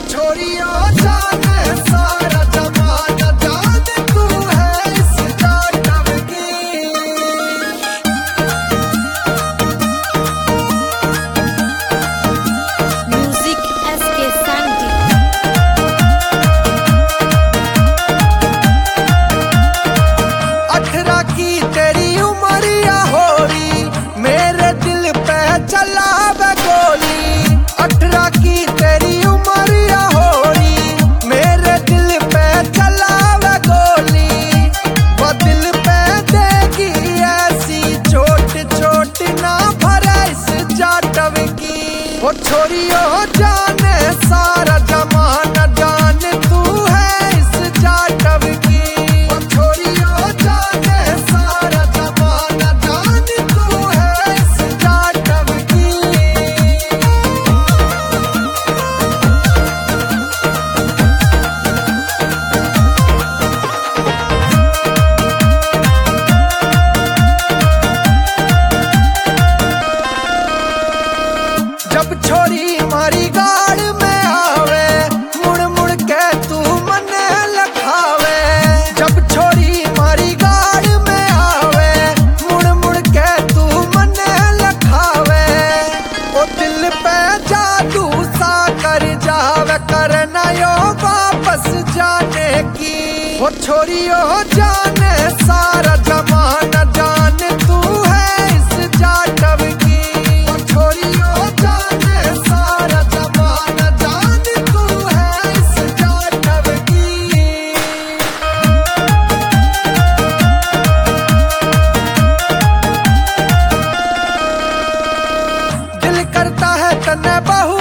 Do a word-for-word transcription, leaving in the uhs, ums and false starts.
छोरियो जाने सारा जमाना जाने तू है इस जाटव की। Music S K Sandy. अठारह की तेरी उमरिया होरी मेरे दिल पे चला वे गोली। अठारह की तेरी उमरिया होरी मेरे दिल पे चला वे गोली। वो दिल पे देगी ऐसी चोट चोट ना भरे इस जाटव की। वो छोरियो जाने सारा जमाना जाने तू है इस जाटव की। वो छोरियो जाने सारा जमाना जाने तू है इस जाटव की। जब छोरी मारी गाड़ में आवे मुड़ मुड़ के तू मने लखावे। जब छोरी मारी गाड़ में आवे मुड़ मुड़ के तू मने लखावे। ओ दिल पे जादू सा कर जावे करना यो वापस जाने की। वो छोरियो जाने सारा जमाना जाने तू है इस जाटव की। वो छोरियो जाने सारा जमाना जाने तू है इस जाटव की। दिल करता है तन्ने बहु